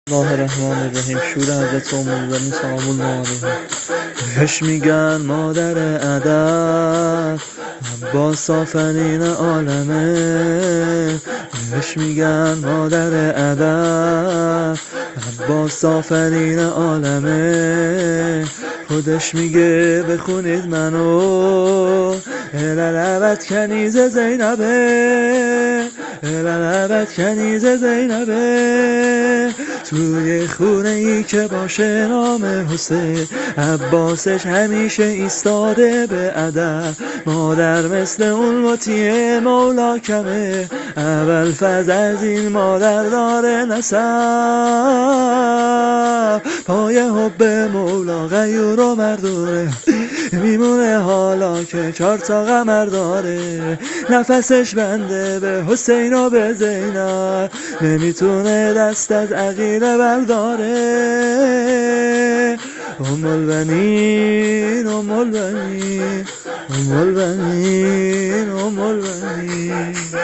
الله الرحمن الرحیم. شور حضرت ام المؤمنین سلام الله علیها. بهش میگن مادر ادب، عباس آفرین عالمه. بهش میگن مادر ادب، عباس آفرین عالمه. خودش میگه بخونید منو، الالبت کنیز زینبه، الالبت کنیز زینبه. توی خونه ای که باشه نام حسین، عباسش همیشه ایستاده به ادب. مادر مثل اون مطیع مولا کمه، اول فز از این مادر داره نسب. پای حب مولا غیور و مردونه، میمونه حالا که 4 تا قمر داره. نفسش بنده به حسین و به زینب، نمیتونه دست از عقیله برداره. ام البنین ام البنین ام البنین ام البنین.